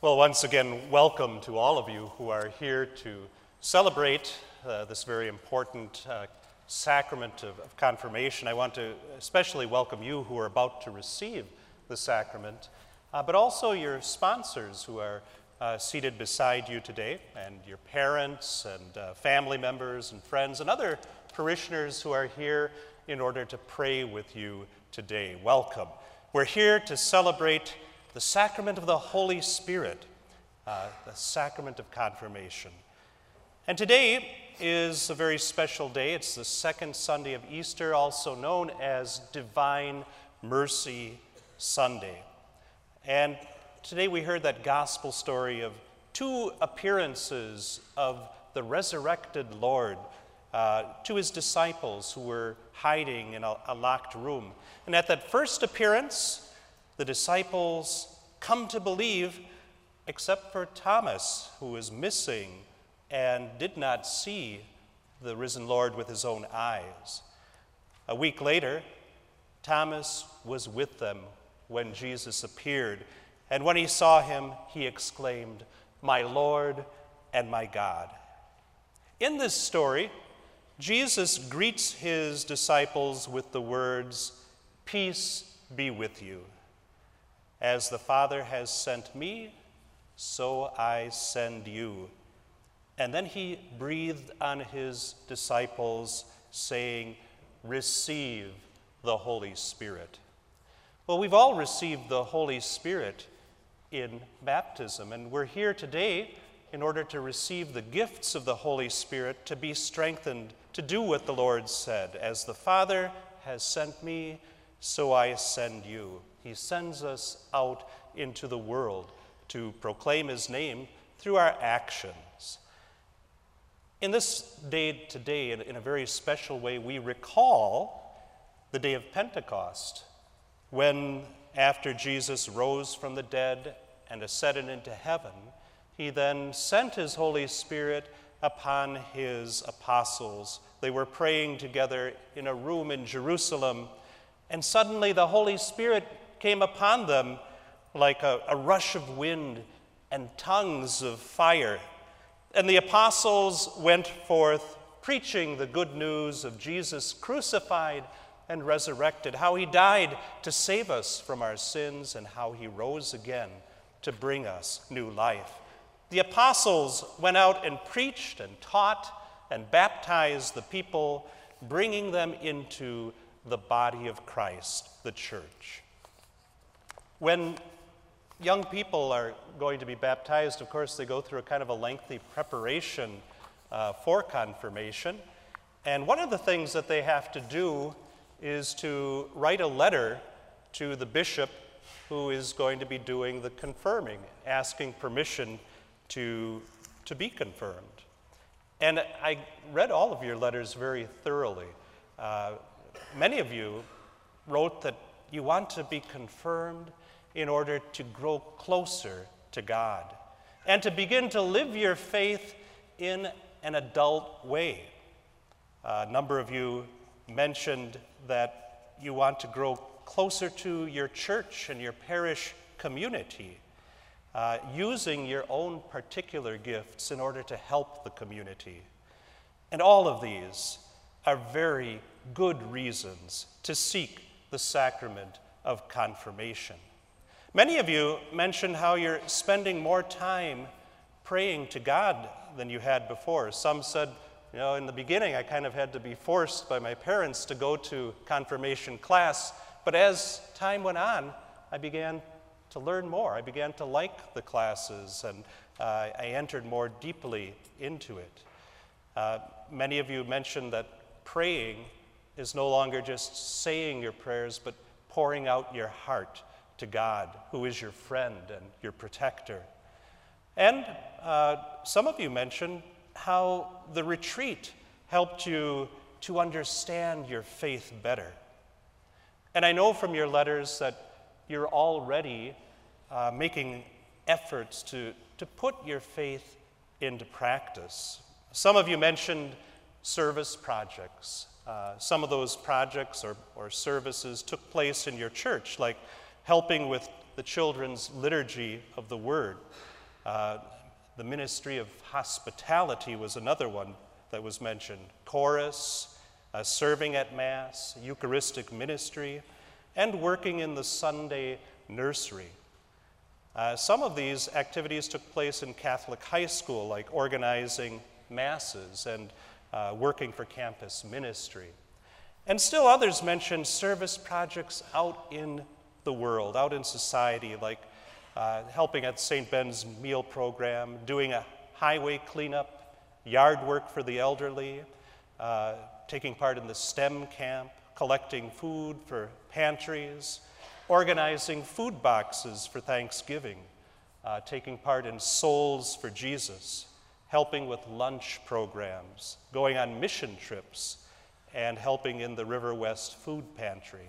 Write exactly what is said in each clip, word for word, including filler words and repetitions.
Well, once again, welcome to all of you who are here to celebrate uh, this very important uh, sacrament of, of confirmation. I want to especially welcome you who are about to receive the sacrament, uh, but also your sponsors who are uh, seated beside you today, and your parents and uh, family members and friends and other parishioners who are here in order to pray with you today. Welcome. We're here to celebrate the sacrament of the Holy Spirit, uh, the sacrament of confirmation. And today is a very special day. It's the second Sunday of Easter, also known as Divine Mercy Sunday. And today we heard that gospel story of two appearances of the resurrected Lord uh, to his disciples who were hiding in a, a locked room. And at that first appearance, the disciples come to believe, except for Thomas, who was missing and did not see the risen Lord with his own eyes. A week later, Thomas was with them when Jesus appeared, and when he saw him, he exclaimed, "My Lord and my God." In this story, Jesus greets his disciples with the words, "Peace be with you. As the Father has sent me, so I send you." And then he breathed on his disciples, saying, "Receive the Holy Spirit." Well, we've all received the Holy Spirit in baptism, and we're here today in order to receive the gifts of the Holy Spirit, to be strengthened to do what the Lord said. As the Father has sent me, so I send you. He sends us out into the world to proclaim his name through our actions. In this day today, in a very special way, we recall the day of Pentecost, when after Jesus rose from the dead and ascended into heaven, he then sent his Holy Spirit upon his apostles. They were praying together in a room in Jerusalem, and suddenly the Holy Spirit came upon them like a, a rush of wind and tongues of fire. And the apostles went forth preaching the good news of Jesus crucified and resurrected, how he died to save us from our sins and how he rose again to bring us new life. The apostles went out and preached and taught and baptized the people, bringing them into the body of Christ, the church. When young people are going to be baptized, of course, they go through a kind of a lengthy preparation uh, for confirmation. And one of the things that they have to do is to write a letter to the bishop who is going to be doing the confirming, asking permission to, to be confirmed. And I read all of your letters very thoroughly. Uh, many of you wrote that you want to be confirmed in order to grow closer to God and to begin to live your faith in an adult way. A number of you mentioned that you want to grow closer to your church and your parish community, uh, using your own particular gifts in order to help the community. And all of these are very good reasons to seek the sacrament of confirmation. Many of you mentioned how you're spending more time praying to God than you had before. Some said, you know, in the beginning I kind of had to be forced by my parents to go to confirmation class, but as time went on, I began to learn more. I began to like the classes, and uh, I entered more deeply into it. Uh, many of you mentioned that praying is no longer just saying your prayers, but pouring out your heart to God, who is your friend and your protector. And uh, some of you mentioned how the retreat helped you to understand your faith better. And I know from your letters that you're already uh, making efforts to, to put your faith into practice. Some of you mentioned service projects. Uh, some of those projects or, or services took place in your church, like helping with the children's liturgy of the Word. Uh, the ministry of hospitality was another one that was mentioned. Chorus, uh, serving at Mass, Eucharistic ministry, and working in the Sunday nursery. Uh, some of these activities took place in Catholic high school, like organizing masses and uh, working for campus ministry. And still others mentioned service projects out in the world, out in society, like uh, helping at Saint Ben's meal program, doing a highway cleanup, yard work for the elderly, uh, taking part in the STEM camp, collecting food for pantries, organizing food boxes for Thanksgiving, uh, taking part in Souls for Jesus, helping with lunch programs, going on mission trips, and helping in the River West Food Pantry.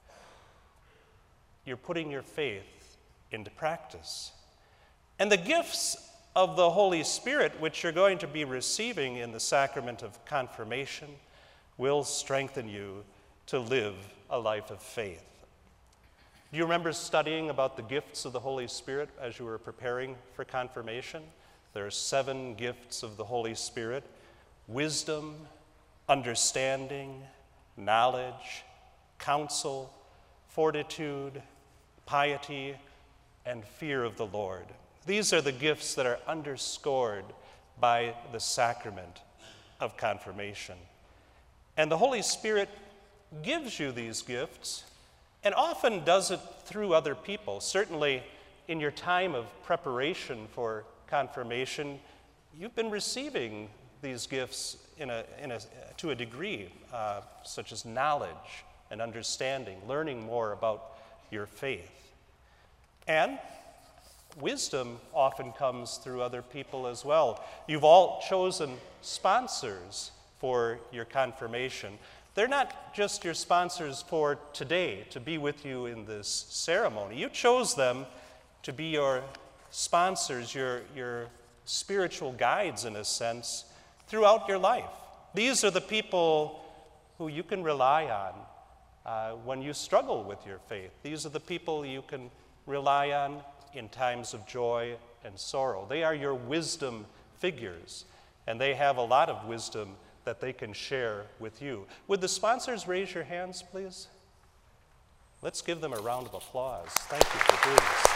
You're putting your faith into practice. And the gifts of the Holy Spirit, which you're going to be receiving in the sacrament of confirmation, will strengthen you to live a life of faith. Do you remember studying about the gifts of the Holy Spirit as you were preparing for confirmation? There are seven gifts of the Holy Spirit: wisdom, understanding, knowledge, counsel, fortitude, piety, and fear of the Lord. These are the gifts that are underscored by the sacrament of confirmation. And the Holy Spirit gives you these gifts, and often does it through other people. Certainly, in your time of preparation for confirmation, you've been receiving these gifts in a, in a, to a degree, uh, such as knowledge and understanding, learning more about your faith. And wisdom often comes through other people as well. You've all chosen sponsors for your confirmation. They're not just your sponsors for today, to be with you in this ceremony. You chose them to be your sponsors, your, your spiritual guides, in a sense, throughout your life. These are the people who you can rely on uh, when you struggle with your faith. These are the people you can rely on in times of joy and sorrow. They are your wisdom figures, and they have a lot of wisdom that they can share with you. Would the sponsors raise your hands, please? Let's give them a round of applause. Thank you for doing this.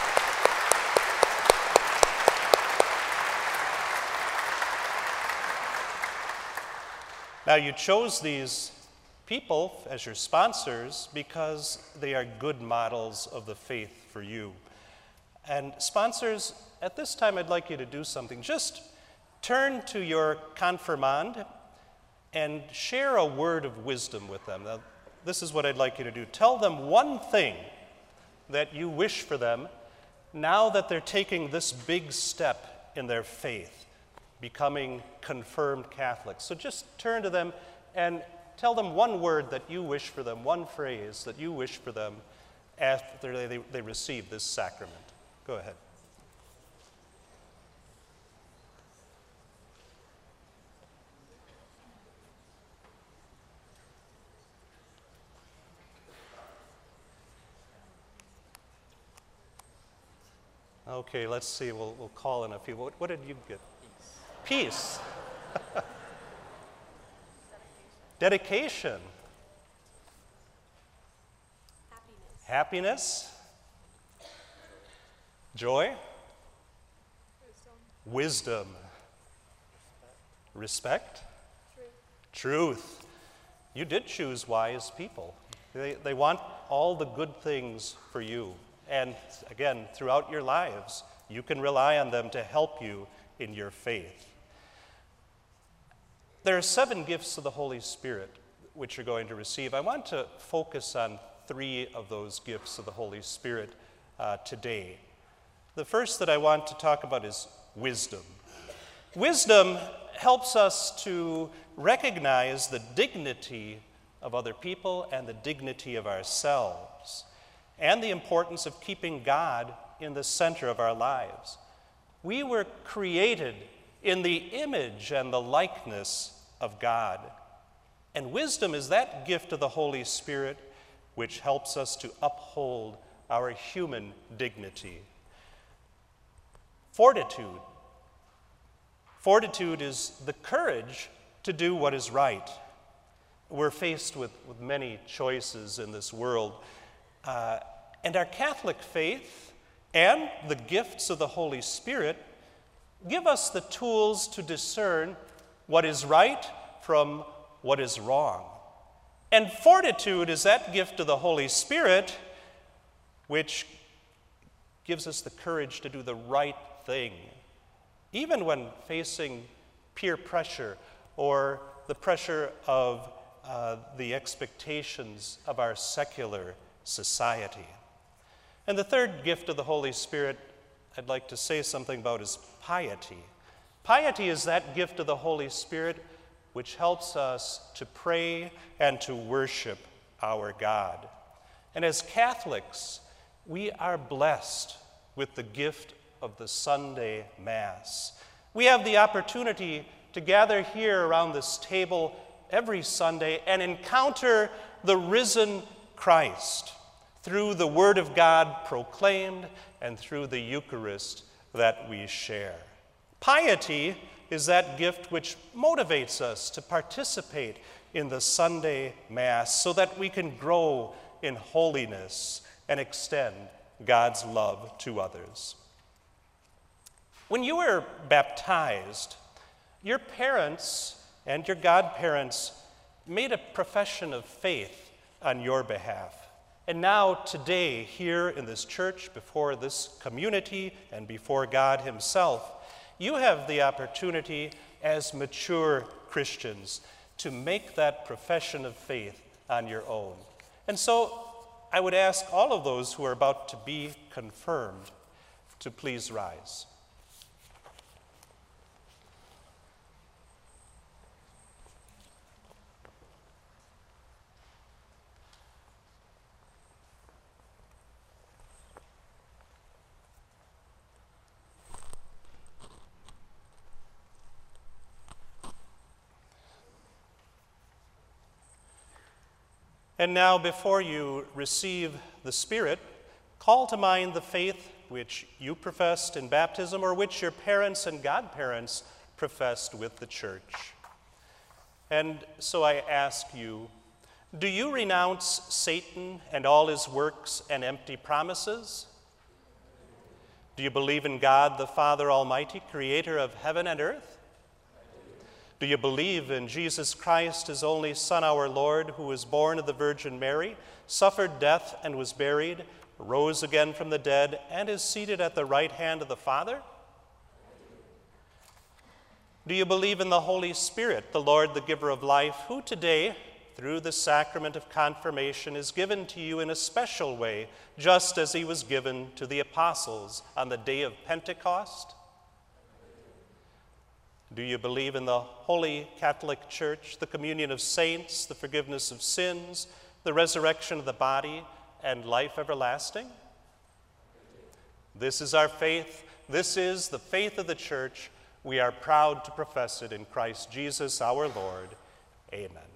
Now, you chose these people as your sponsors because they are good models of the faith for you. And sponsors, at this time I'd like you to do something. Just turn to your confirmand and share a word of wisdom with them. Now, this is what I'd like you to do. Tell them one thing that you wish for them now that they're taking this big step in their faith, becoming confirmed Catholics. So just turn to them and tell them one word that you wish for them, one phrase that you wish for them after they, they, they receive this sacrament. Go ahead. Okay, let's see. We'll, we'll call in a few. What, what did you get? Peace. Peace. Dedication. Happiness. Happiness. Joy. Wisdom. Wisdom. Respect. Truth. Truth. You did choose wise people. They, they want all the good things for you. And again, throughout your lives, you can rely on them to help you in your faith. There are seven gifts of the Holy Spirit which you're going to receive. I want to focus on three of those gifts of the Holy Spirit uh, today. The first that I want to talk about is wisdom. Wisdom helps us to recognize the dignity of other people and the dignity of ourselves, and the importance of keeping God in the center of our lives. We were created in the image and the likeness of God. And wisdom is that gift of the Holy Spirit which helps us to uphold our human dignity. Fortitude. Fortitude is the courage to do what is right. We're faced with, with many choices in this world, uh, and our Catholic faith and the gifts of the Holy Spirit give us the tools to discern what is right from what is wrong. And fortitude is that gift of the Holy Spirit which gives us the courage to do the right thing, even when facing peer pressure or the pressure of uh, the expectations of our secular society. And the third gift of the Holy Spirit I'd like to say something about is piety. Piety is that gift of the Holy Spirit which helps us to pray and to worship our God. And as Catholics, we are blessed with the gift of the Sunday Mass. We have the opportunity to gather here around this table every Sunday and encounter the risen Christ through the Word of God proclaimed and through the Eucharist that we share. Piety is that gift which motivates us to participate in the Sunday Mass so that we can grow in holiness and extend God's love to others. When you were baptized, your parents and your godparents made a profession of faith on your behalf. And now, today, here in this church, before this community and before God Himself, you have the opportunity as mature Christians to make that profession of faith on your own. And so, I would ask all of those who are about to be confirmed to please rise. And now, before you receive the Spirit, call to mind the faith which you professed in baptism or which your parents and godparents professed with the church. And so I ask you, do you renounce Satan and all his works and empty promises? Do you believe in God, the Father Almighty, creator of heaven and earth? Do you believe in Jesus Christ, His only Son, our Lord, who was born of the Virgin Mary, suffered death and was buried, rose again from the dead, and is seated at the right hand of the Father? Do you believe in the Holy Spirit, the Lord, the giver of life, who today, through the sacrament of confirmation, is given to you in a special way, just as He was given to the apostles on the day of Pentecost? Do you believe in the Holy Catholic Church, the communion of saints, the forgiveness of sins, the resurrection of the body, and life everlasting? This is our faith. This is the faith of the Church. We are proud to profess it in Christ Jesus our Lord. Amen.